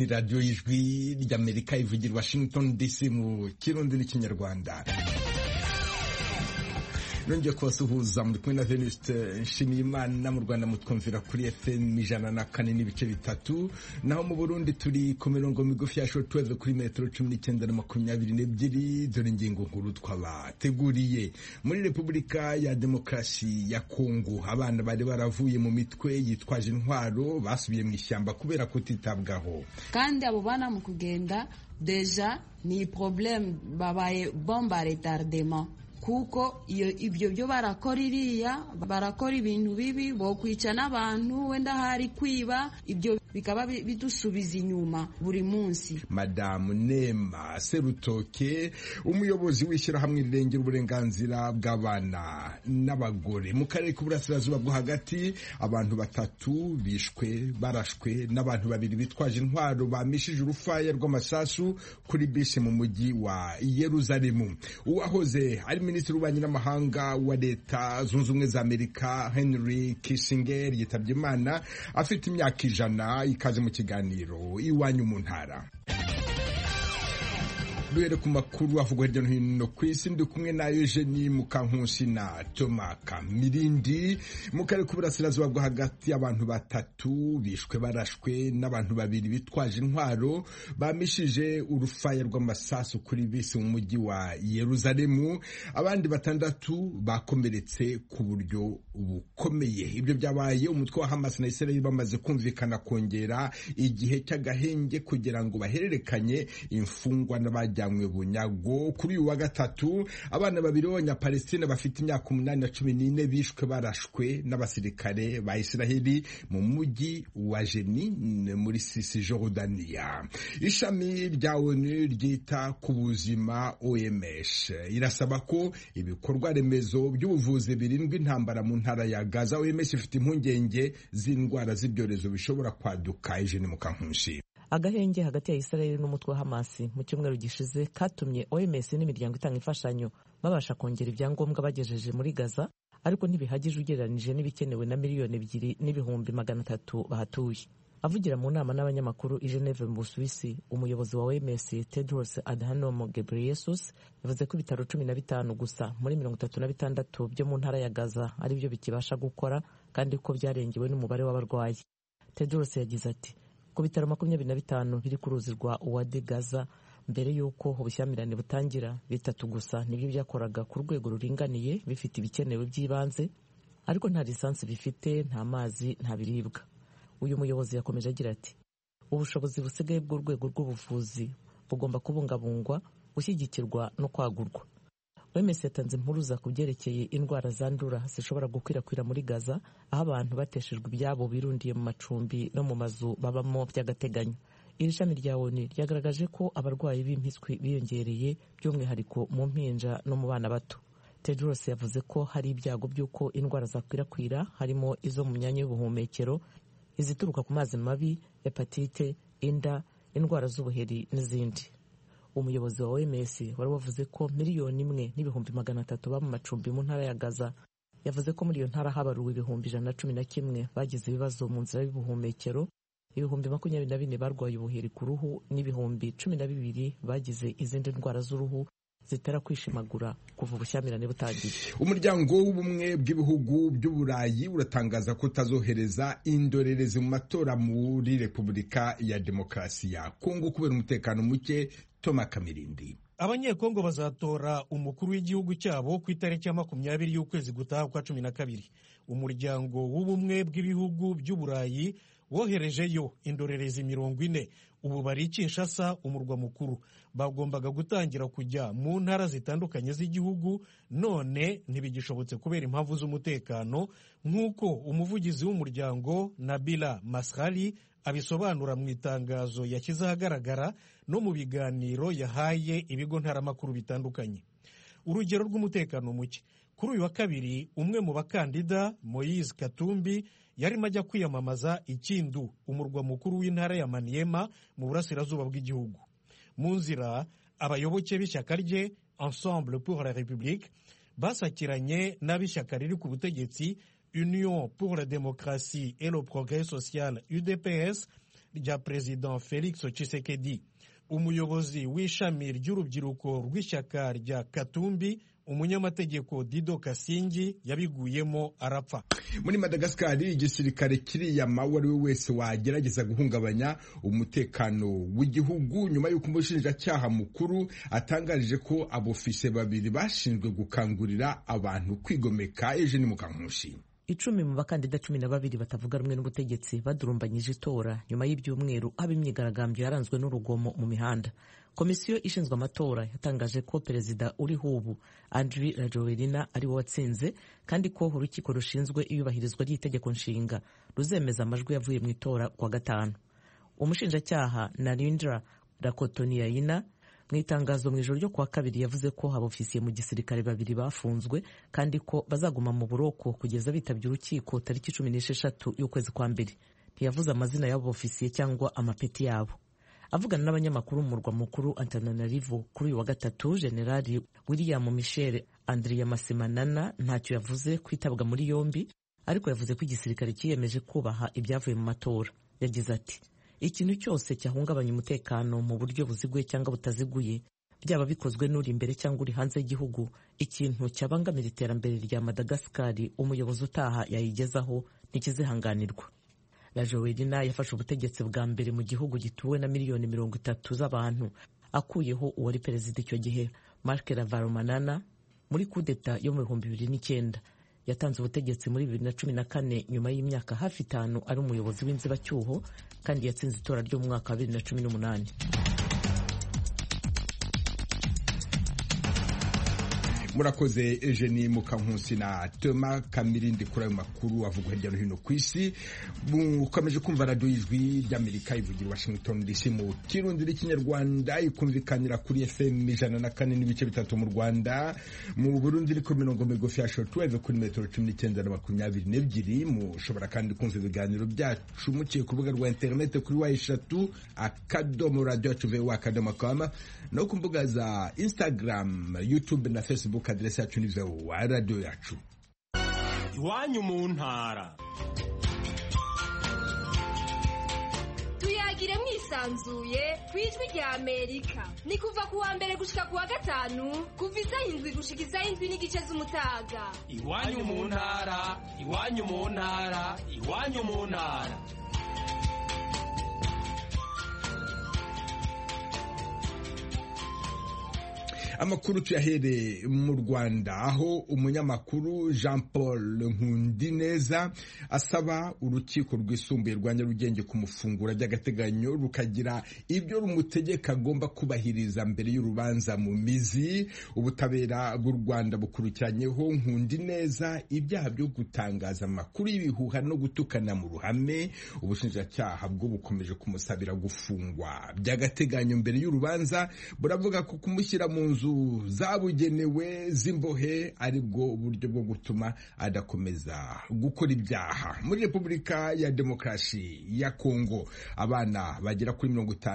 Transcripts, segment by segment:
ni radiyo y'ijwi ry'Amerika ivugira i Washington DC mu Kirundi n'Ikinyarwanda. Nongeye kubasuhuza muri kumwe na Venuste Nshimiyimana. Mu Rwanda mutwumvira kuri FM 104.3, naho mu Burundi turi ku mirongo migufi ya shortwave kuri metero 19 na 22. Dore ingingo nkuru twabateguriye. Muri Repubulika ya Demokarasi ya Kongo, abana bari baravuye mu mitwe yitwaje intwaro basubiye mu ishyamba kubera kutitabwaho. Kandi abo bana mu kugenda deja ni problem babaye bomba retardement, kuko ibyo byo barakora ibintu bibi, bo kwica n'abantu, wenda hari kwiba, ibyo bikaba bidusubiza inyuma buri munsi. Madamu Nema Serutoke, umuyobozi w'ishyirahamwe rirengera uburenganzira bw'abana n'abagore mu karere k'uburasirazuba bwo hagati, abantu 3 bishwe barashwe n'abantu 2 bitwaje intwaro bamishije urufaya rw'amasasu kuri bisi mu mujyi wa Yerusalemu. Uwahoze ari minisitiri w'ububanyi n'amahanga wa Leta Zunze Ubumwe za Amerika Henry Kissinger yitabye Imana afite imyaka 100. Ikaze mu kiganiro Iwanyu mu Ntara. Duhere ku makuru avugwa hirya no hino ku isi, ndi kumwe na Eugenie Mukankusi na Thomas Kamirindi. Mu karere k'uburasirazuba bwo hagati, abantu 3 bishwe barashwe n'abantu 2 bitwaje intwaro bamishije urufaya rw'amasasu kuri bisi mu mujyi wa Yerusalemu. Abandi 6 bakomeretse ku buryo bukomeye. Ibyo byabaye umutwe wa Hamas na Israel bamaze kumvikana kongera igihe cy'agahenge kugira ngo bahererekanye imfungwa n'abajya bunyago. Kuri uyu wa gatatu, abana 2 b'Abanyapalestina bafite imyaka 8 na 14 bishwe barashwe n'abasirikare ba Israeli mu mujyi wa Jenin muri Cisjordania. Ishami rya ONU ryita ku buzima OMS irasaba ko ibikorwa remezo by'ubuvuzi birindwa intambara mu ntara ya Gaza. OMS ifite impungenge z'indwara z'ibyorezo bishobora kwaduka. Eugene Mukankusi. Agahenge hagati ya Israel n'umutwe wa Hamas mu cyumweru gishize katumye OMS n'imiryango itanga imfashanyo babasha kongera ibyangombwa bagejeje muri Gaza, ariko ntibihagije ugereranije n'ibikenewe na miliyoni 2,300,000 bahatuye. Avugira mu nama n'abanyamakuru i Geneve mu Busuwisi, umuyobozi wa OMS Tedros Adhanom Ghebreyesus yavuze ko ibitaro 15 gusa muri 36 byo mu ntara ya Gaza ari byo bikibasha gukora, kandi ko byarengewe n'umubare w'abarwayi. Tedros yagize ati, ku bitaro 25 biri ku ruzi rwa Wadi Gaza mbere y'uko ubushyamirane butangira, 3 gusa nibyo byakoraga ku rwego ruringaniye bifite ibikenewe by'ibanze, ariko nta lisansi bifite, nta mazi, nta biribwa. Uyu muyobozi yakomeje agira ati, ubushobozi busigaye bw'urwego rw'ubuvuzi bugomba kubungabungwa, gushyigikirwa no kwagurwa. OMS yatanze impuruza ku byerekeye indwara zandura zishobora gukwirakwira muri Gaza, aho abantu bateshejwe ibyabo birundiye mu macumbi no mu mazu babamo by'agateganyo. Iri shami rya ONU ryagaragaje ko abarwayi b'impiswi biyongereye, by'umwihariko mu mpinja no mu bana bato. Tedros yavuze ko hari ibyago by'uko indwara zakwirakwira, harimo izo mu myanya y'ubuhumekero, izituruka ku mazi mabi, hepatite, inda, indwara z'ubuheri n'izindi. Umuyobozi wa OMS wari wavuze ko 1,300,000 baba mu macumbi mu ntara ya Gaza. Yavuze ko muri iyo ntara habaruwe 111 bagize ibibazo mu nzira y'ubuhumekero, 24,000 barwaye ubuheri ku ruhu, n'12,000 bagize izindi ndwara z'uruhu zitera kwishimagura kuva ubushyamirane butangiye. Umuryango w'ubumwe bw'ibihugu by'Uburayi uratangaza ko utazohereza indorerezi mu matora muri Repubulika ya Demokarasi ya Kongo kubera umutekano muke. Thomas Kamirindi. Abanyekongo bazatora umukuru w'igihugu cyabo ku itariki ya 20 y'ukwezi gutaha kwa 12. Umuryango w'ubumwe bw'ibihugu by'Uburayi woherejeyo indorerezi 40. Ubu bari Kinshasa, umurwa mukuru. Bagombaga gutangira kujya mu ntara zitandukanye z'igihugu, none ntibigishobotse kubera impamvu z'umutekano, nk'uko umuvugizi w'umuryango Nabila Masrali abisobanura mu itangazo yashyize ahagaragara no mu biganiro yahaye ibigo ntaramakuru bitandukanye. Urugero rw'umutekano muke: kuri uyu wa kabiri, umwe mu bakandida Moise Katumbi yarimo ajya kwiyamamaza Ikindu, umurwa mukuru w'intara ya Maniema mu burasirazuba bw'igihugu. Mu nzira, abayoboke b'ishyaka rye Ensemble pour la République basakiranye n'ab'ishyaka riri ku butegetsi Union pour la démocratie et le progrès social UDPS rya Perezida Felix Tshisekedi. Umuyobozi w'ishami ry'urubyiruko rw'ishyaka rya Katumbi, umunyamategeko Dido Kasingi, yabiguyemo arapfa. Muri Madagascar, igisirikare kiriyama uwo ari we wese wagerageza guhungabanya umutekano w'igihugu nyuma y'uko umushinjacyaha mukuru atangarije ko abofise babiri bashinzwe gukangurira abantu kwigomeka. Eugene Mukankushi. 10 mu bakandida 12 batavuga rumwe n'ubutegetsi badurumbanyije itora nyuma y'ibyumweru haba imyigaragambyo yaranzwe n'urugomo mu mihanda. Komisiyo ishinzwe amatora yatangaje ko perezida uriho ubu Andry Rajoelina ari we watsinze, kandi ko urukiko rushinzwe iyubahirizwa ry'itegeko nshinga ruzemeza amajwi yavuye mu itora kwa gatanu. Umushinjacyaha Narendra Rakotoneyaina mu itangazo mu ijoro ryo kuwa kabiri yavuze ko abofisiye mu gisirikare babiri bafunzwe kandi ko bazaguma mu buroko kugeza bitabye urukiko tariki 16 y'ukwezi kwa mbere. Ntiyavuze amazina y'abo bofisiye cyangwa amapeti yabo. Avugana n'abanyamakuru mu murwa mukuru Antananarivo kuri uyu wa gatatu, Generali William Michel Andriamasemanana ntacyo yavuze kwitabwa muri yombi, ariko yavuze ko igisirikare kiyemeje kubaha ibyavuye mu matora. Yagize ati: ikintu cyose cyahungabanya umutekano mu buryo buziguye cyangwa butaziguye, byaba bikozwe n'uri imbere cyangwa uri hanze y'igihugu, ikintu cyabangamira iterambere rya Madagascar umuyobozi utaha yayigezaho ntikizihanganirwa. Rajoelina yafashe ubutegetsi bwa mbere mu gihugu gituwe na miliyoni 30 z'abantu, akuyeho uwari perezida icyo gihe Marc Ravalomanana muri kudeta yo mu 2009. Yatanze ubutegetsi muri 2014 nyuma y'imyaka hafi 5 ari umuyobozi w'inzibacyuho, kandi yatsinze itora ryo mu mwaka wa 2018. Murakoze Eugenie Mukankusi na Thomas Kamirindi kuri ayo makuru avugwa hirya no hino ku isi. Mukomeje kumva radio y'Ijwi ry'Amerika ivugira Washington DC mu Kirundi n'Ikinyarwanda, ikumvikanira kuri FM 104.3 mu Rwanda, mu Burundi iri ku mirongo migufi ya shortwave kuri metero 19 na 22. Mushobora kandi kumva ibiganiro byacu muciye ku rubuga rwa internet kuri wa3 akadomo radio@voa.com no ku mbuga za Instagram, YouTube na Facebook. Adresi yacu ni VOA radio yacu. Iwanyu mu ntara. Tuyagire mwisanzuye kwijwi rya Amerika. Ni kuva ku wa mbere gushika ku wa gatanu, kuva isaha 7 gushika isaha 7 n'igice z'umutaga. Iwanyu mu ntara, iwanyu mu ntara, iwanyu mu ntara. Amakuru tuyahere mu Rwanda, aho umunyamakuru Jean Paul Nkundineza asaba urukiko rwisumbuye rwa Nyarugenge kumufungura by'agateganyo rukagira ibyo rumutegeka agomba kubahiriza mbere y'urubanza mu mizi. Ubutabera bw'u Rwanda bukurikiranyeho Nkundineza ibyaha byo gutangaza amakuru y'ibihuha no gutukana mu ruhame. Ubushinjacyaha bwo bukomeje kumusabira gufungwa by'agateganyo mbere y'urubanza, buravuga ko kumushyira mu nzu zabugenewe z'imbohe aribwo buryo bwo gutuma adakomeza gukora ibyaha. Muri Repubulika ya Demokarasi ya Kongo, abana bagera kuri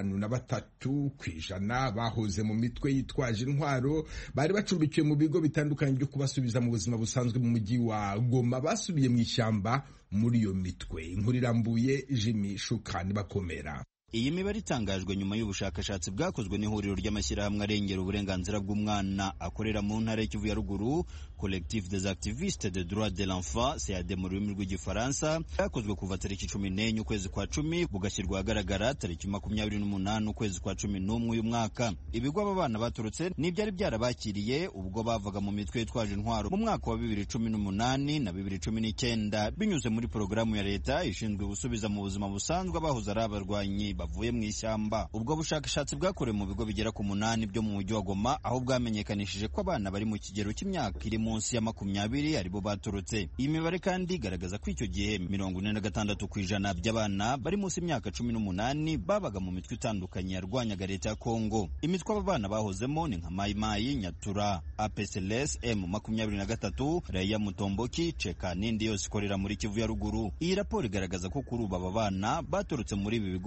53% bahoze mu mitwe yitwaje intwaro bari bacumbikiwe mu bigo bitandukanye byo kubasubiza mu buzima busanzwe mu mujyi wa Goma basubiye mu ishyamba muri iyo mitwe. Inkuru irambuye Jimmy Shukani Bakomera. Iyi mibare itangajwe nyuma y'ubushakashatsi bwakozwe n'ihuriro ry'amashyirahamwe arengera uburenganzira bw'umwana akorera mu ntara y'Kivu ya ruguru, Collectif des activistes de droits de l'enfant CAD mu rurimi rw'igifaransa, bwakozwe kuva tariki 14 ukwezi kwa 10 bugashyirwa ahagaragara tariki 28 ukwezi kwa 11 uyu mwaka. Ibigo aba bana baturutse n'ibyari byarabakiriye ubwo bavaga mu mitwe yitwaje intwaro mu mwaka wa 2018 na 2019 binyuze muri porogaramu ya leta ishinzwe gusubiza mu buzima busanzwe abahoze ari abarwanyi bavuye mu ishyamba. Ubwo bushakashatsi bwakorewe mu bigo bigera ku 8 byo mu mujyi wa Goma, aho bwamenyekanishije ko abana bari mu kigero cy'imyaka iri munsi ya 20 aribo baturutse. Iyi mibare kandi igaragaza ko icyo gihe 46% by'abana bari munsi y'imyaka 18 babaga mu mitwe itandukanye yarwanyaga leta ya Kongo. Imitwe aba bana bahozemo ni nka Mai Mai, Nyatura, APCLS, M23, Raya Mutomboki, Cheka n'indi yose ikorera muri Kivu ya ruguru. Iyi raporo igaragaza ko kuri ubu aba bana baturutse muri ibi bigo hafi ya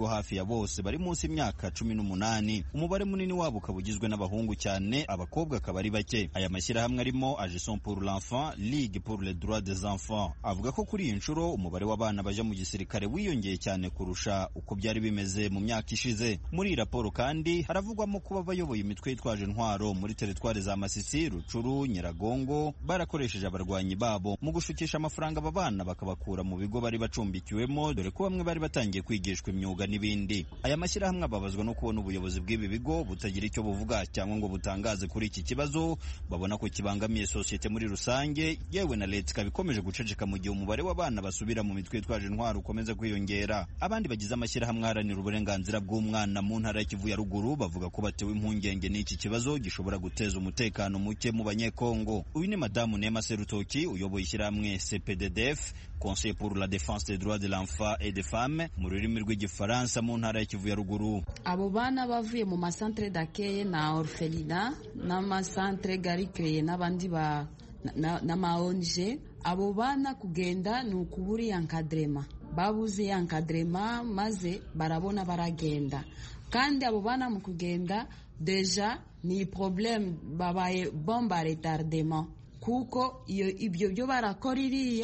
kubabyara bose bari munsi y'imyaka 18. Umubare munini wabo ukaba ugizwe n'abahungu cyane, abakobwa akaba ari bake. Aya mashyirahamwe arimo Agissons pour l'enfant, Ligue pour les droits des enfants, avuga ko kuri iyi nshuro umubare w'abana baje mu gisirikare wiyongeye cyane kurusha uko byari bimeze mu myaka ishize. Muri iyi raporo kandi haravugwamo kuba bayoboye imitwe yitwaje intwaro muri teritwari za Masisi, Rucuru, Nyiragongo barakoresheje abarwanyi babo mu gushukisha amafaranga aba bana bakabakura mu bigo bari bacumbikiwemo, dore ko bamwe bari batangiye kwigishwa imyuga n'ibindi. Aya mashyirahamwe ababazwa no kubona ubuyobozi bw'ibi bigo butagira icyo buvuga cyangwa ngo butangaze kuri iki kibazo, babona ko kibangamiye sosiyete muri rusange, yewe na leta ikaba ikomeje guceceka mu gihe umubare w'abana basubira mu mitwe yitwaje intwaro ukomeza kwiyongera. Abandi bagize amashyirahamwe aharanira uburenganzira bw'umwana mu ntara ya Kivu ya Ruguru bavuga ko batewe impungenge n'iki kibazo gishobora guteza umutekano muke mu Banyekongo. Uyu ni Madamu Nema Serutoki uyoboye ishyirahamwe CPDDF, Conseil pour la défense des droits de l'enfant et des femmes mu rurimi rw'igifaransa mu ntara ya Kivu ya Ruguru. Abo bana bavuye mu masantre d'accueil na orphelinat n'amasantre garikeye n'abandi n'ama ONG, abo bana kugenda ni ukubura encadrement, babuze encadrement maze barabona baragenda. Kandi abo bana mu kugenda deja ni problème, babaye bomba retardement, kuko ibyo byo barakora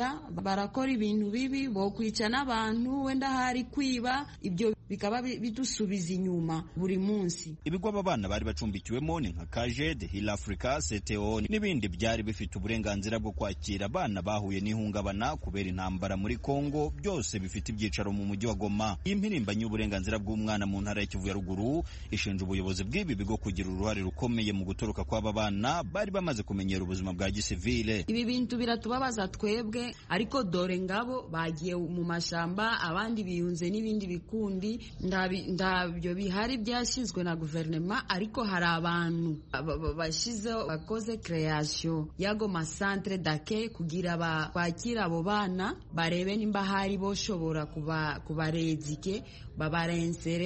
ibintu bibi, bo kwica n'abantu, wenda hari kwiba, ibyo bikaba bidusubiza inyuma buri munsi. Ibigo aba bana bari bacumbikiwemo ni nka Kajed, Hill Africa, CTO n'ibindi byari bifite uburenganzira bwo kwakira abana bahuye n'ihungabana kubera intambara muri Kongo, byose bifite ibyicaro mu mujyi wa Goma. Iyi mpirimbanyi y'uburenganzira bw'umwana mu ntara ya Kivu ya Ruguru ishinja ubuyobozi bw'ibi bigo kugira uruhare rukomeye mu gutoroka kw'aba bana bari bamaze kumenyera ubuzima bwa gisivile. Ibi bintu biratubabaza twebwe, ariko dore ngabo bagiye mu mashamba, abandi biyunze n'ibindi bikundi, ndabyo bihari byashyizwe na guverinoma, ariko hari abantu bashizeho bakoze création yago masantre d'accueil kugira bakira abo bana, barebe nimba hari boshobora kubarezike babarensere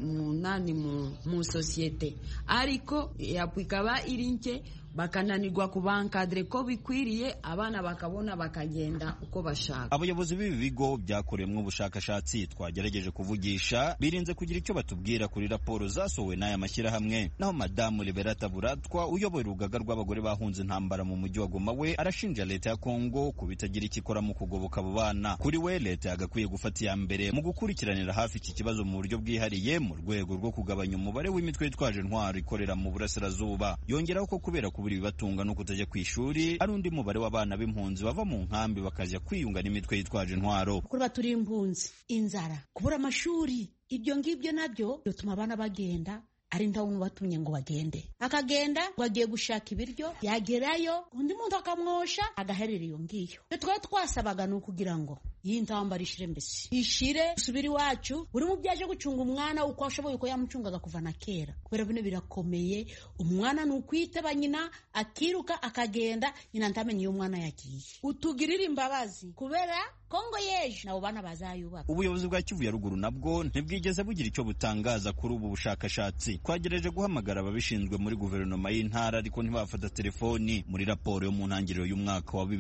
mu societe, ariko yapikaba irinke bakananirwa kubankadre ko bikwiriye, abana bakabona bakagenda uko bashaka. Abayobozi b'ibi bigo byakoreyemo ubushakashatsi twagerageje kuvugisha birinze kugira icyo batubwira kuri raporo zasohowe n'aya mashyirahamwe. Naho Madamu Liberata Buratwa uyoboye urugaga rw'abagore bahunze intambara mu mujyi wa Goma we arashinja leta ya Kongo kubitagira icyo ikora mu kugoboka abo bana. Kuri we leta yagakwiye gufata iya mbere mu gukurikiranira hafi iki kibazo mu buryo bwihariye mu rwego rwo kugabanya umubare w'imitwe yitwaje intwaro ikorera mu burasirazuba. Yongeraho ko kubera buri bibatunga no kutajya ku ishuri ari undi mubare w'abana b'impunzi bava mu nkambi bakajya kwiyunga n'imitwe yitwaje intwaro. Kuba turi impunzi, inzara, kubura amashuri, ibyo ngibyo nabyo bituma abana bagenda ari ndawo batumye ngo bagende, akagenda ngo agiye gushaka ibiryo, yagerayo undi muntu akamwosha agaherera iyo ngiyo. Twe twasabaga no kugira ngo iyi ntambara ishire, mbese ishire, usubira iwacu, buri mu byaje gucunga umwana uko ashoboye, uko yamucungaga kuva na kera. Kubera bino birakomeye, umwana ni ukwitaba nyina akiruka akagenda, nyina ntamenye iyo umwana yagiye. Utugirira imbabazi kubera Kongo yeje nabo bana bazayubaka. Ubuyobozi bwa Kivu ya Ruguru nabwo ntibwigeze bugira icyo butangaza kuri ubu bushakashatsi. Twagerageje guhamagara ababishinzwe muri guverinoma y'intara ariko ntibafata telefoni. Muri raporo yo mu ntangiriro y'umwaka wa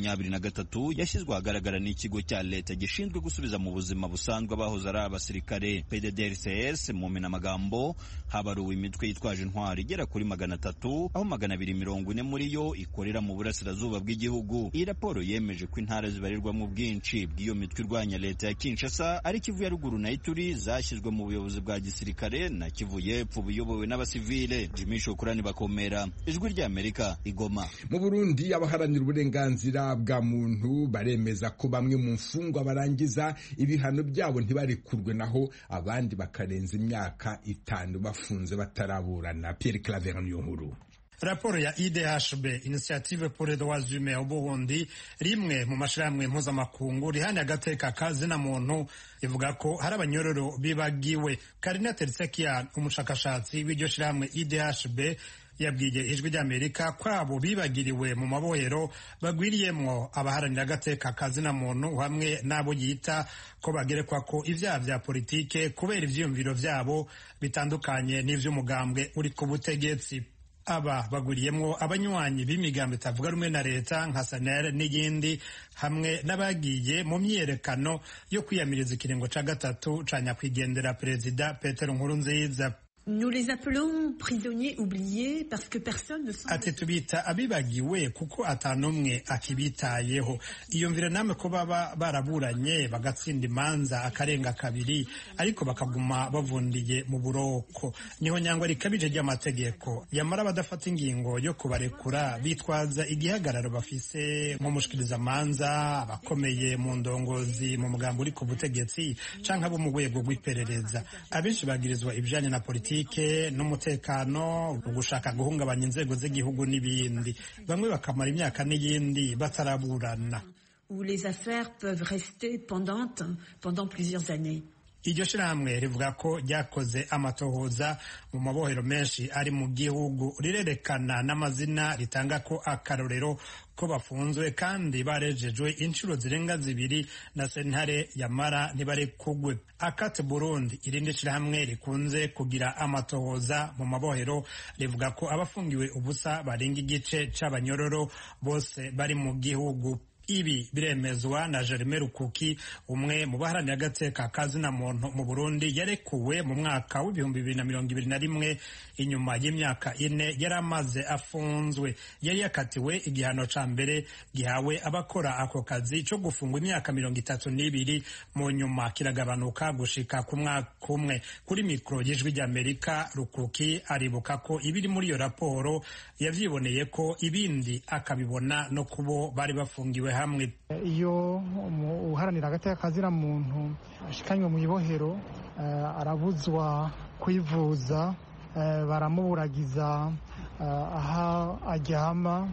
2023 yashyizwe ahagaragara n'ikigo cya leta gishinzwe gusubiza mu buzima busanzwe abahoze ari abasirikare PDDRCS, mu mpinamagambo habaruwe imitwe yitwaje intwari igera kuri 300, aho 240 muri yo ikorera mu burasirazuba bw'igihugu. Iyi raporo yemeje ko intara zibarirwa mu bwinshi bw'iyo mitwe irwanya leta ya Kinshasa ari Kivu ya Ruguru na Ituri zashyizwe mu buyobozi bwa gisirikare na Kivu y'Epfo buyobowe n'abasivile. Jimmy Shokurani Bakomera, Ijwi ry'Amerika, Igoma. Mu Burundi abaharanira uburenganzira bwa muntu baremeza ko bamwe mu mfungwa barangiza ibihano byabo ntibarekurwe, naho abandi bakarenza imyaka 5 bafunze bataraburana. Pierre Claver Niyonkuru. Raporo ya IDHB, Initiative pour les droits humains au Burundi, rimwe mu mashirahamwe mpuzamakungu rihana agateka kazina muntu, ivuga ko hari abanyororo bibagiwe. Karina Tersekian, umushakashatsi w'iryo shirahamwe IDHB, yabwiye Ijwi ry'Amerika ko abo bibagiriwe mu mabohero bagwiriyemwo abaharanira agateka kazina muntu hamwe n'abo yita ko bagerekwa ko ivyaha vya politike kubera ivyiyumviro vyabo bitandukanye n'ivy'umugambwe uri ku butegetsi. aba baguriyemwo abanywanyi b'imigambi itavuga rumwe na leta nka SNL n'iyindi hamwe n'abagiye mu myiyerekano yo kwiyamiriza ikiringo ca gatatu ca nyakwigendera perezida Petero Nkurunziza. Nous les appelons prisonniers oubliés parce que personne ne semble... Ati tubita abibagiwe kuko atanumwe akibitayeho. Iyumvira namwe ko baba baraburanye bagatsinda imanza akarenga kabiri ariko bakaguma bavundiye mu buroko. Niho nyangwa rikabije ry'amategeko yamara badafata ingingo yo kubarekura bitwaza igihagararo bafise nk'umushikiriza manza abakomeye mu ndongozi mu mugambo uri ku butegetsi canke abo mu rwego rw'iperereza. Abenshi bagirizwa ibijanye na politiki n'umutekano ugushaka guhungabanya inzego z'igihugu n'ibindi bamwe bakamara imyaka n'iyindi bataraburana où les affaires peuvent rester pendantes pendant plusieurs années. Iryo shirahamwe rivuga ko ryakoze amatohoza mu mabohero menshi ari mu gihugu rirerekana n'amazina ritanga ko akarorero ko bafunzwe kandi barejejwe inshuro zirenga zibiri na sentare yamara ntibarekugwe. Akate Burundi irindi shirahamwe rikunze kugira amatohoza mu mabohero rivuga ko abafungiwe ubusa barenga igice c'abanyororo bose bari mu gihugu. Ibi biremezwa na Jeremy Rukuki umwe mu baharanira agateka kazina muntu mu Burundi yarekuwe mu mwaka w'2021 inyuma y'imyaka 4 yari amaze afunzwe. Yari yakatiwe igihano ca mbere gihawe abakora ako kazi co gufungwa imyaka 32 mu nyuma kiragabanuka gushika ku mwaka umwe. Kuri mikro y'Ijwi ry'Amerika Rukuki aribuka ko ibiri muri iyo raporo yavyiboneye ko ibindi akabibona no kubo bari bafungiwe hamwe. Iyo uharanira agateka kazira muntu ashikanywe mu ibohero arabuzwa kwivuza baramuburagiza aha aryama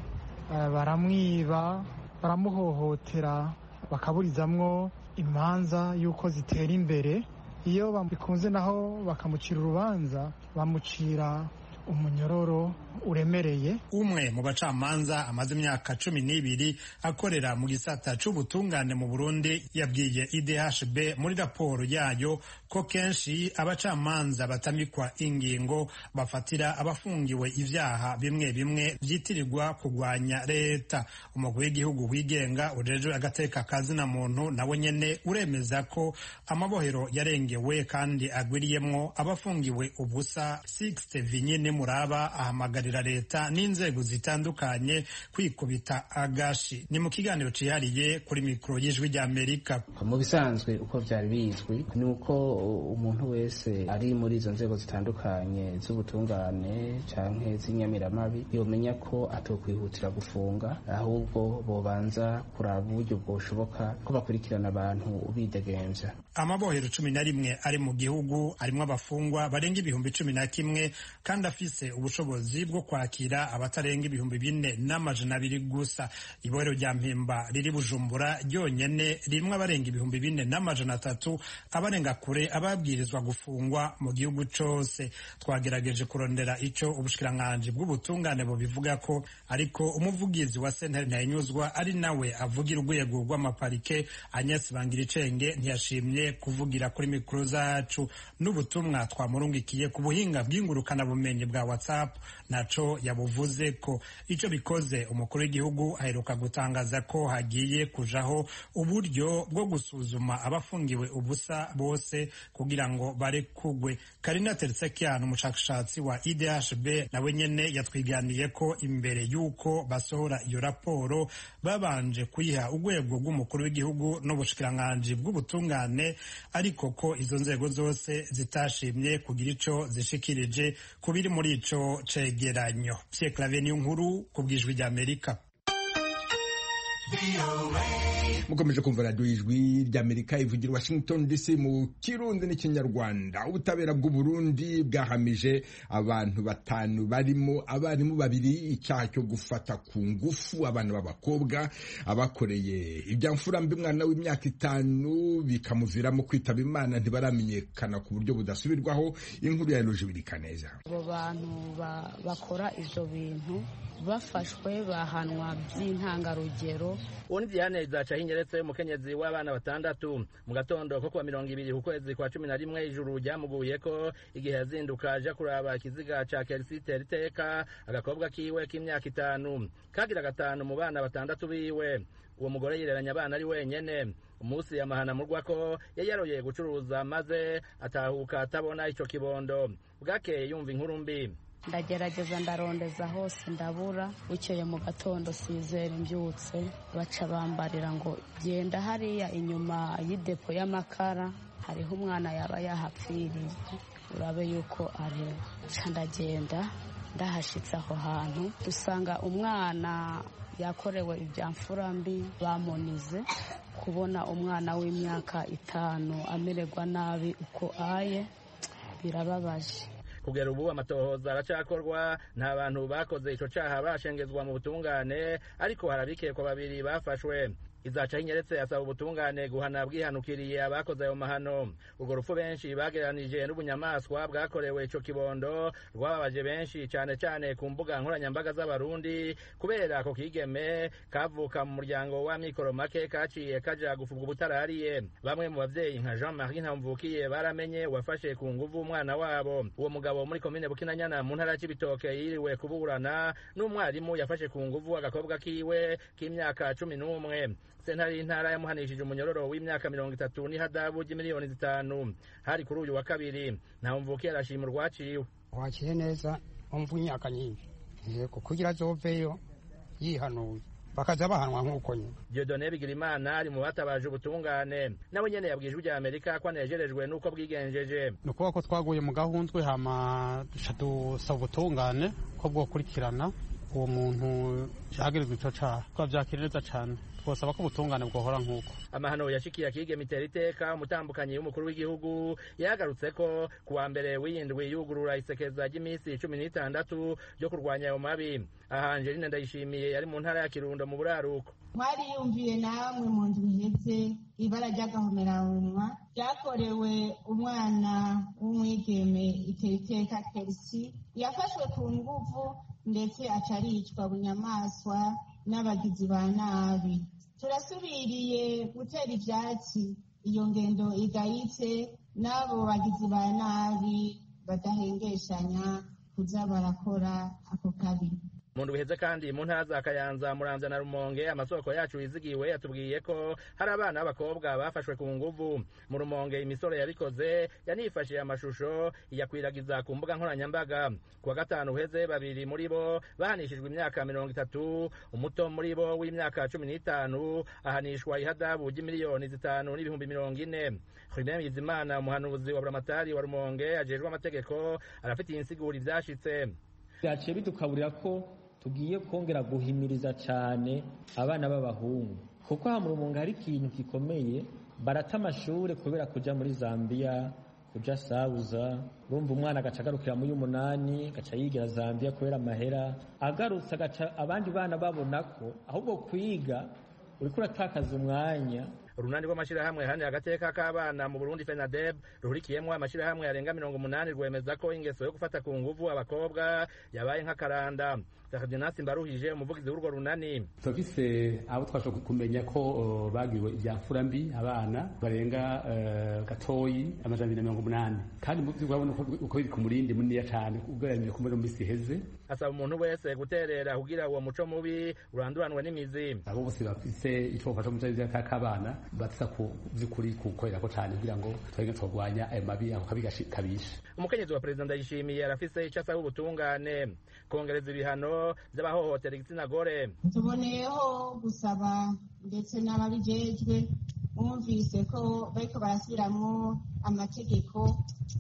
baramwiba baramuhohotera bakaburizamwo imanza yuko zitera imbere. Iyo bikunze naho bakamucira urubanza bamucira umunyororo uremereye. Umwe mu bacamanza amaze imyaka 12 akorera mu gisata c'ubutungane mu Burundi yabwiye IDHB muri raporo yayo ko kenshi abacamanza batamikwa ingingo bafatira abafungiwe ivyaha bimwe bimwe vyitirirwa kugwanya leta. Umugwi w'igihugu wigenga ujejwe agateka kazina muntu nawe nyene uremeza ko amabohero yarengewe kandi agwiriyemwo abafungiwe ubusa. Sixte Vinyine Muraba ahamagarira leta n'inzego zitandukanye kwikubita agashi. Ni mu kiganiro cihariye kuri mikro y'Ijwi ry'Amerika. Mu bisanzwe uko vyari bizwi ni uko umuntu wese ari muri izo nzego zitandukanye z'ubutungane canke z'inyamiramabi yomenya ko atokwihutira gufunga ahubwo bobanza kuraba uburyo bwoshoboka ko bakurikirana abantu bidegemvya. Amabohero 11 ari mu gihugu arimwo abafungwa barenga 11,000 kandi afise ubushobozi bwo kwakira abatarenga 4,200 gusa. Ibohero rya Mpimba riri Bujumbura ryonyene rimwe abarenga 4,300 abarenga kure ababwirizwa gufungwa mu gihugu cose. Twagerageje kurondera ico ubushikiranganji bw'ubutungane bubivuga ko, ariko umuvugizi wa sentare Ntahinyuzwa ari nawe avugira urwego rw'amaparike Agnes Bangiricenge ntiyashimye kuvugira kuri mikro zacu. N'ubutumwa twamurungikiye ku buhinga bw'ingurukana bumenyi bwa WhatsApp naco yabuvuze ko. Ico bikoze umukuru w'igihugu aheruka gutangaza ko hagiye kujaho uburyo bwo gusuzuma abafungiwe ubusa bose kugira ngo barekugwe. Karina Tertsekian umushakashatsi wa IDHB nawe nyene yatwiganiye ko imbere yuko basohora iyo raporo babanje kuyiha urwego rw'umukuru w'igihugu n'ubushikiranganji bw'ubutungane, ariko ko izo nzego zose zitashimye kugira ico zishikirije kubiri muri ico cegeranyo. Pierre Claver Niyonkuru ku bw'Ijwi ry'Amerika. Mukomeje kumva radio y'Ijwi ry'Amerika ivugira Washington DC mu Kirundi n'ikinyarwanda. Ubutabera bw'u Burundi bwahamije abantu 5 barimo abarimu 2 icyaha cyo gufata ku ngufu abana b'abakobwa abakoreye ibyamfura mbi mwana w'imyaka 5 bikamuviramo kwitaba Imana ntibaramenyekana ku buryo budasubirwaho. Inkuru ya Loje Birikaneza. Abo bantu bakora ivyo bintu bafashwe bahanwa by'intangarugero uwo ni Diane Zacahinyeretse umukenyezi w'abana 6 mu gatondo ko kuwa 20 ukwezi kwa 11 ijuru ryamuguye ko igihe yazinduka aja kuraba ikiziga ca Kelsey Teriteka agakobwa kiwe k'imyaka 5 kagira 5 mu bana 6 biwe. Uwo mugore yireranya abana ari wenyene. Umunsi yamahana murwa ko yayaroye gucuruza maze atahuka atabona ico kibondo. Bwake yumva inkuru mbi. Ndagerageza ndarondeza hose ndabura, ucyeye mu gatondo sizera mbyutse baca bambarira ngo genda hariya inyuma y'idepo y'amakara hariho umwana yaba yahapfiriye urabe yuko ari. Ndagenda ndahashitse aho hantu dusanga umwana yakorewe ibyamfura mbi bamunize. Kubona umwana w'imyaka 5 amererwa nabi uko aye birababaje. Kugera ubu amatohoza aracakorwa, nta bantu bakoze ico caha bashengezwa mu butungane, ariko harabikekwa 2 bafashwe. Zacahinyeretse asaba ubutungane guhana bwihanukiriye abakoze ayo mahano. Urwo rupfu benshi bageranije n'ubunyamaswa bwakorewe ico kibondo rwababaje benshi cyane cyane ku mbuga nkoranyambaga z'abarundi kubera ako kigeme kavuka mu muryango wa mikoro make kaciye kaja gufubwa ubutarariye. Bamwe mu bavyeyi nka Jean-Marie Ntamvukiye baramenye wafashe ku nguvu umwana wabo. Uwo mugabo muri komine Bukinanyana mu ntara y'Ibitoke yiriwe kuburana n'umwarimu yafashe ku nguvu agakobwa kiwe k'imyaka 11. Sentare y'intara yamuhanishije umunyororo w'imyaka 30 n'ihadabu ry'imiliyoni 5. Hari kuri uyu wa kabiri. Ntamvukiye arashima urwaciwe. Wakiye neza umvu imyaka nyinshi yego kugira azoveyo yihanuye bakaza bahanwa nk'uko nyine. Dieudonné Bigirimana ari mu batabaje ubutungane nawe nyene yabwije ujya Amerika ko anejerejwe nuko bwigenjeje. Nuko ko twaguye mu gahundwe hama dusaba ubutungane ko bwokurikirana uwo muntu yagirizwe ico caha ko vyakireza cyane. Twosaba ko ubutungane bwohora nk'uko. Amahano yashikiye akigeme Teriteka umutambukanyi w'umukuru w'igihugu yagarutse ko kuwa mbere w'indwi yugurura isekeza ry'imisi 16 ryo kurwanya ayo mabi. Aha Angeline Ndayishimiye yari mu ntara ya Kirundo mu buraruko. Mwari yumviye namwe mu ndwi iheze ibara ry'agahomerabunwa ryakorewe umwana w'umwigeme Teriteka Kelsey yafashwe ku nguvu ndetse acaricwa bunyamaswa n'abagizi ba nabi. Turasubiriye gutera ivyatsi iyo ngendo igayitse n'abo bagizi ba nabi badahengeshanya kuza barakora ako kabi. Mundu biheze kandi mu ntara za Kayanza, Muramvya na Rumonge amasoko yacu yizigiwe yatubwiye ko hari abana b'abakobwa bafashwe ku nguvu. Mu Rumonge imisoro yabikoze yanifashije amashusho yakwiragiza ku mbuga nkoranyambaga. Kuwa gatanu uheze 2 muri bo bahanishijwe imyaka 30, umuto muri bo w'imyaka 15 ahanishwa ihadabu ry'imiliyoni 5 n'ibihumbi 40. Rene Bizimana umuhanuzi wa Buramatari wa Rumonge ajejwe amategeko arafite insiguro ivyashitse. Byaciye bidukaburira ko tugiye kongera guhimiriza cyane abana b'abahungu kuko ha mu Rumonge hari ikintu gikomeye barata amashure kubera kuja muri Zambia kuja Sauza. Urumva umwana agaca agarukira mu y'umunani gaca yigira Zambia kubera amahera agarutse agaca abandi bana babona ko ahubwo kwiga uriko uratakaza umwanya. Urunani rw'amashirahamwe hane agateka k'abana mu Burundi FENADEB ruhurikiyemwo amashirahamwe yarenga 80 rwemeza ko ingeso yo gufata ku nguvu abakobwa yabaye nk'akaranda. Ferdinand Simbaruhije umuvugizi w'urwo runani. Tufise abo twasho kumenya ko bagiwe ibyamfura mbi abana barenga gatoyi amajana 280 kandi mu by'urabona uko biri ku murindi munini cyane ugereranyije ku misi heze. Asaba umuntu wese guterera kugira uwo muco mubi uranduranwe n'imizi. Abo bose bafise ico bafasha mu cyari cy'akabana batsa ku by'ukuri kukorera ko cyane kugira ngo twege twagwanya ayo mabi aho kabisha. Umukenyezi wa President Ndayishimiye arafise icyo asaba ubutungane kongereza ibihano by'abahohotera igitsina gore. Tuboneyeho gusaba ndetse n'ababijejwe mwumvise ko bariko barasiramwo amategeko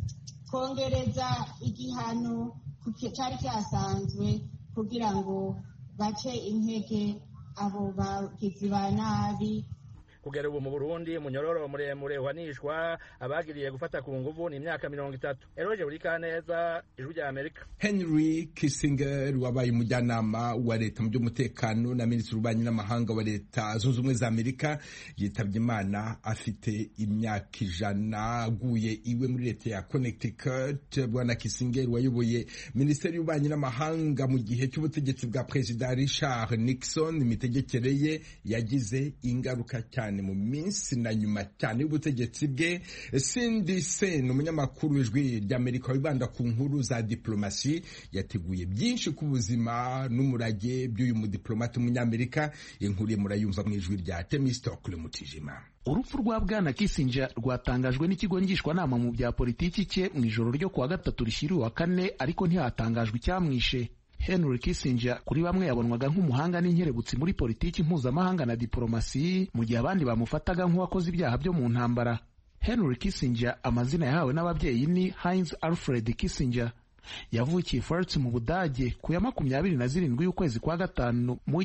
kongereza igihano cyari cyasanzwe kugira ngo bace intege abo bagizi ba nabi. kugera ubu mu Burundi umunyororo muremure uhanishwa abagiriye gufata ku nguvu ni imyaka 30. Eroje Burikaneza, Ijwi rya Amerika. Henry Kissinger wabaye umujyanama wa leta mu by'umutekano na minisitiri w'ububanyi n'amahanga wa leta zunze ubumwe za Amerika yitabye Imana afite imyaka 100 aguye iwe muri leta ya Connecticut. Bwana Kissinger wayoboye minisiteri y'ububanyi n'amahanga mu gihe cy'ubutegetsi bwa Perezida Richard Nixon. Imitegekere ye yagize ingaruka cyane mu minsi na nyuma cyane y'ubutegetsi bwe. Cindy Sen, umunyamakuru w'Ijwi ry'Amerika wibanda ku nkuru za diplomasi, yateguye byinshi ku buzima n'umurage by'uyu mudiplomate w'umunyamerika. Inkuru ye murayumva mu Ijwi rya Temistokle Mutijima. Urupfu rwa Bwana Kissinger rwatangajwe n'ikigo ngishwanama mu bya politiki cye mu ijoro ryo kuwa gatatu rishyiriwe wa kane, ariko ntihatangajwe icyamwishe. Henry Kissinger kuri bamwe yabonwaga nk'umuhanga n'inkerebutsi muri politiki mpuzamahanga na diplomasi, mu gihe abandi bamufataga nk'uwakoze ibyaha byo mu ntambara. Henry Kissinger amazina yahawe n'ababyeyi ni Heinz Alfred Kissinger. Yavukiye Fürth mu Budage ku ya 27 y'ukwezi kwa gatanu mu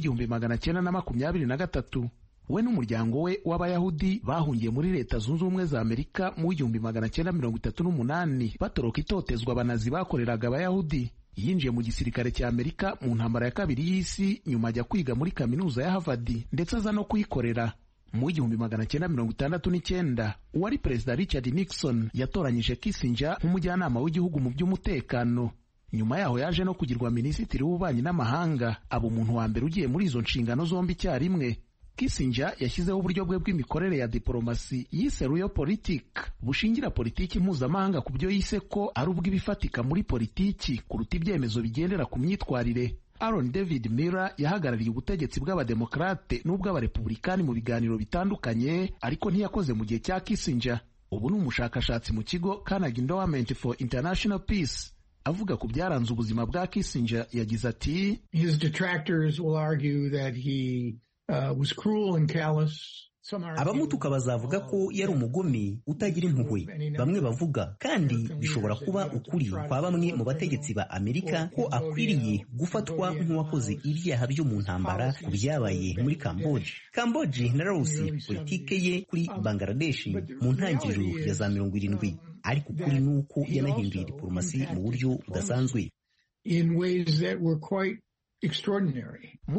1923. We n'umuryango we w'Abayahudi bahungiye muri Leta Zunze Ubumwe za Amerika mu 1938 batoroka itotezwa abanazi bakoreraga Abayahudi. Yinjiye mu gisirikare cya Amerika mu ntambara ya kabiri y'isi, nyuma ajya kwiga muri kaminuza ya Harvard ndetse aza no kuyikorera. Mu 1969 uwari Perezida Richard Nixon yatoranyije Kissinger nk'umujyanama w'igihugu mu by'umutekano. Nyuma yaho yaje no kugirwa minisitiri w'ububanyi n'amahanga, aba umuntu wa mbere ugiye muri izo nshingano zombi icyarimwe. Kissinger yashyizeho uburyo bwe bw'imikorere ya diplomasi yise Realpolitik, bushingira politiki mpuzamahanga ku byo yise ko ari ubw'ibifatika muri politiki kuruta ibyemezo bigendera ku myitwarire. Aaron David Miller yahagarariye ubutegetsi bw'abademokrate n'ubw'abarepublikani mu biganiro bitandukanye, ariko ntiyakoze mu gihe cya Kissinger. Ubu ni umushakashatsi mu kigo Carnegie Endowment for International Peace. Avuga ku byaranze ubuzima bwa Kissinger yagize ati, His detractors will argue that he was cruel and callous. Abamutuka bazavuga ko yari umugome utagira impuhwe. Bamwe bavuga, kandi bishobora kuba ukuri kwa bamwe mu bategetsi ba Amerika, ko akwiriye gufatwa nk'uwakoze ibyaha byo mu ntambara ku byabaye muri Camboge na Laos, politike ye kuri Bangladesh mu ntangiriro ya za 70. Ariko ukuri nuko yanahinduye diplomasi mu buryo budasanzwe. In ways that were quite extraordinary. Mu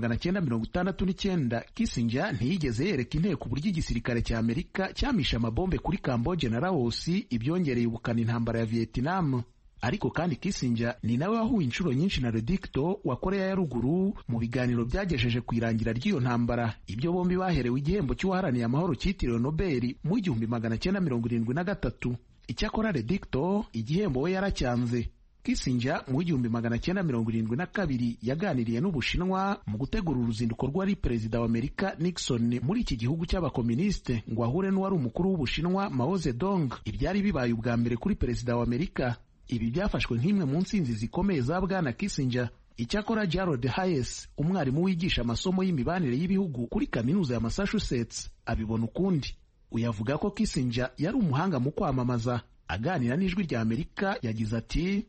1969 Kissinger ntiyigeze yereka inteko uburyo igisirikare cya Amerika cyamishe amabombe kuri Camboge na Laos, ibyongereye ubukana intambara ya Vietnam. Ariko kandi Kissinger ni nawe wahuye inshuro nyinshi na Redicto wa Korea ya Ruguru mu biganiro byagejeje ku irangira ry'iyo ntambara. Ibyo bombi baherewe igihembo cy'uwaharaniye amahoro cyitiriwe Nobel mu 1973. Icyakora Redicto igihembo we yaracyanze. Kissinger mu 1972 yaganiriye n'Ubushinwa mu gutegura uruzinduko rw'ari perezida wa Amerika Nixon muri iki gihugu cy'abakomuniste ngo ahure n'uwari umukuru w'Ubushinwa Mao Zedong. Ibyari bibaye ubwa mbere kuri perezida wa Amerika. Ibi byafashwe nk'imwe mu nsinzi zikomeye za Bwana Kissinger. Icyakora Gerald Hayes, umwarimu wigisha amasomo y'imibanire y'ibihugu kuri kaminuza ya Massachusetts, abibona ukundi. Uyavuga ko Kissinger yari umuhanga mu kwamamaza. Aganira n'Ijwi rya Amerika yagize ati,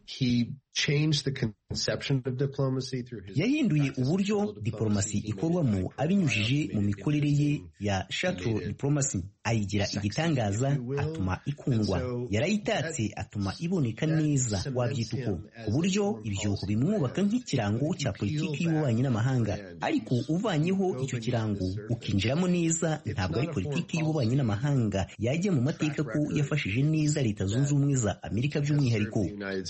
yahinduye uburyo diplomasi ikorwamo abinyujije mu mikorere ye ya shuttle diplomacy. Ayigira igitangaza, atuma ikundwa. Yarayitatse, atuma iboneka neza, wabyita uko. Uburyo ibyo bimwubaka nk'ikirango cya politiki y'ububanyi n'amahanga. Ariko uvanyeho icyo kirango ukinjiramo neza, ntabwo ari politiki y'ububanyi n'amahanga yajya mu mateka ko yafashije neza Leta Zunze Ubumwe za Amerika by'umwihariko.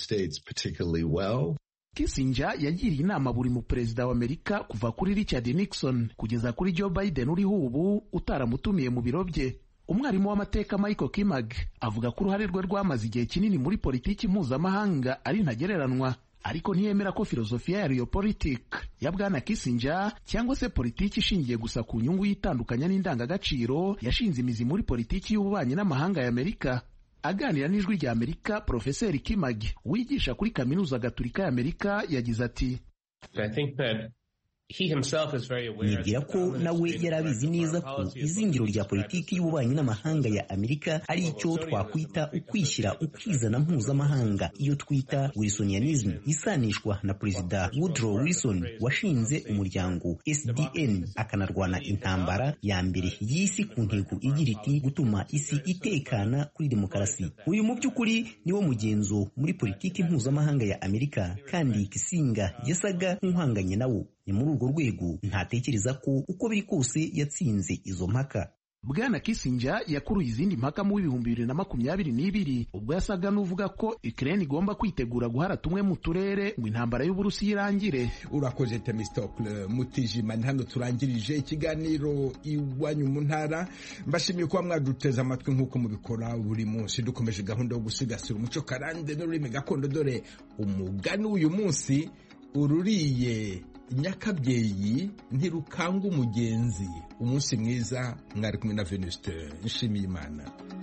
Kissinger yagiriye inama buri mu perezida wa Amerika kuva kuri Richard Nixon kugeza kuri Joe Biden uriho ubu utaramutumiye mu biro bye. Umwarimu w'amateka Michael Kimag avuga ko uruhare rwe rwamaze igihe kinini muri politiki mpuzamahanga ari ntagereranwa, ariko ntiyemera ko filozofiya ya Realpolitik ya Bwana Kissinger cyangwa se politiki ishingiye gusa ku nyungu y'itandukanya n'indangagaciro yashinze imizi muri politiki y'ububanyi n'amahanga ya Amerika. Aganira n'Ijwi rya Amerika, Profeseri Kimag wigisha kuri Kaminuza Gatolika ya Amerika yagize ati, nibwira ko nawe yari abizi neza ko izingiro rya politiki y'ububanyi n'amahanga ya Amerika ari icyo twakwita ukwishyira ukizana mpuzamahanga, iyo twita Wilsonianism, isanishwa na Perezida Woodrow Wilson washinze umuryango SDN akanarwana intambara ya mbere y'isi ku ntego igira iti gutuma isi itekana kuri demokarasi. Uyu mu by'ukuri niwo mugenzo muri politiki mpuzamahanga ya Amerika, kandi Kissinger yasaga nk'uhanganye nawo. Ni muri urwo rwego ntatekereza ko uko biri kose yatsinze izo mpaka. Bwana Kissinger yakuruye izindi mpaka mu 2022 ubwo yasaga n'uvuga ko Ukraine igomba kwitegura guhara tumwe mu turere ngo intambara y'Uburusiya irangire. Urakoze Themistocle Mutijima. Hano turangirije ikiganiro Iwanyu mu Ntara. Mbashimiye kuba mwaduteze amatwi nk'uko mubikora buri munsi. Dukomeje gahunda yo gusigasira umuco karande n'ururimi gakondo, dore umugani uyu munsi: ururiye nyakabyeyi ntirukanga umugenzi. Umunsi mwiza, mwari kumwe na Venuste Nshimiyimana.